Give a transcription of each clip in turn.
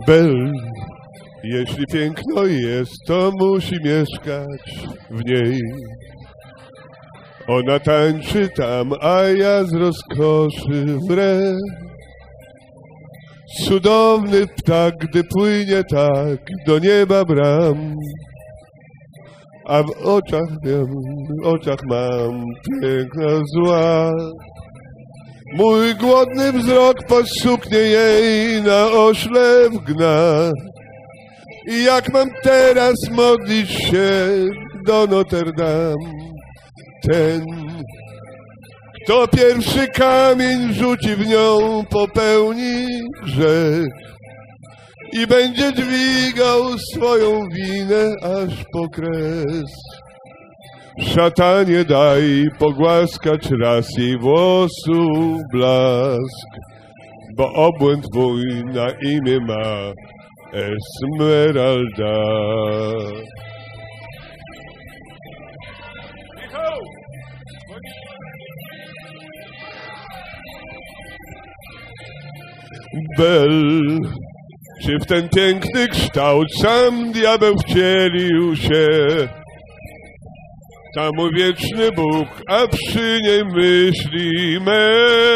Bel, jeśli piękno jest, to musi mieszkać w niej. Ona tańczy tam, a ja z rozkoszy wrę. Cudowny ptak, gdy płynie tak do nieba bram, a w oczach mam piękna zła. Mój głodny wzrok pod suknię jej na oślep gna. I jak mam teraz modlić się do Notre Dame? Ten, kto pierwszy kamień rzuci w nią, popełni grzech i będzie dźwigał swoją winę aż po kres. Szatanie, daj pogłaskać raz jej włosów blask, bo obłęd twój na imię ma Esmeralda. Bel, czy w ten piękny kształt sam diabeł wcielił się? Tam mój wieczny Bóg, a przy niej myśli me.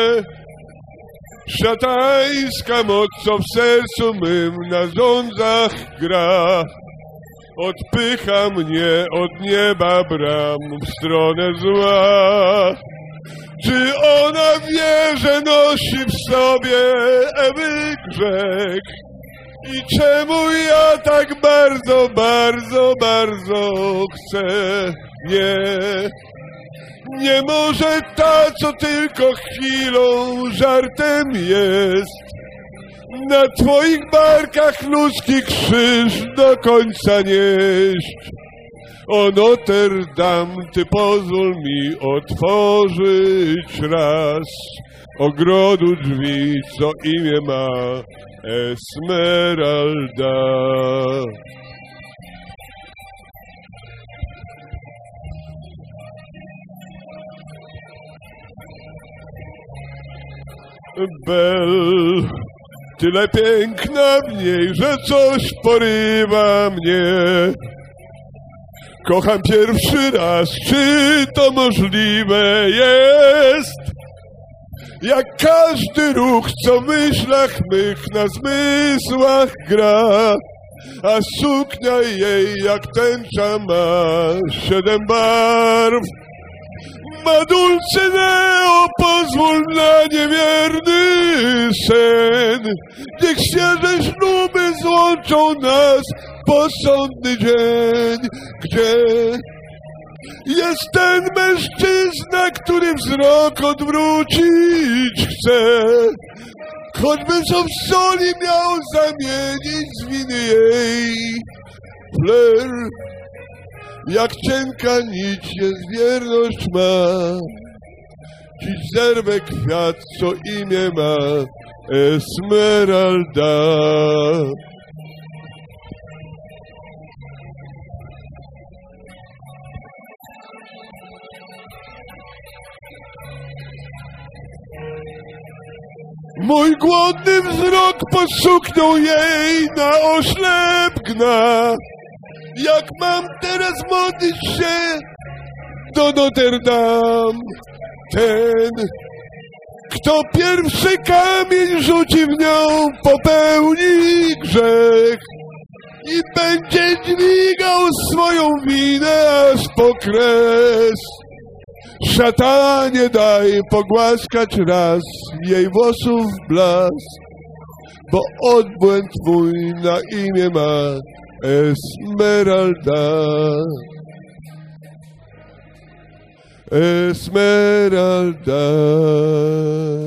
Szatańska moc, co w sercu mym na żądzach gra, odpycha mnie od nieba bram w stronę zła. Czy ona wie, że nosi w sobie Ewy grzech? I czemu ja tak bardzo, bardzo, bardzo chcę? Nie może ta, co tylko chwilą żartem jest. Na twoich barkach ludzki krzyż do końca nieść. O Notre Dame, ty pozwól mi otworzyć raz ogrodu drzwi, co imię ma Esmeralda. Bel, tyle piękna w niej, że coś porywa mnie. Kocham pierwszy raz, czy to możliwe jest? Jak każdy ruch, co w myślach mych na zmysłach gra, a suknia jej jak tęcza ma 7 barw. Ma Dulcineo, pozwól na niewierny sen. Niech świeże śluby złączą nas po sądny dzień, gdzie jest ten mężczyzna, który wzrok odwrócić chce. Choćby co w soli miał zamienić z winy jej. Flair, jak cienka nić jest wierność ma. Dziś zerwę kwiat, co imię ma Esmeralda. Mój głodny wzrok pod suknią jej na oślep gna. Jak mam teraz modlić się do Notre Dame? Ten, kto pierwszy kamień rzuci w nią, popełni grzech i będzie dźwigał swoją winę aż po kres. Szatanie, daj pogłaskać raz jej włosów blask, bo odbłęd twój na imię ma Esmeralda. Esmeralda.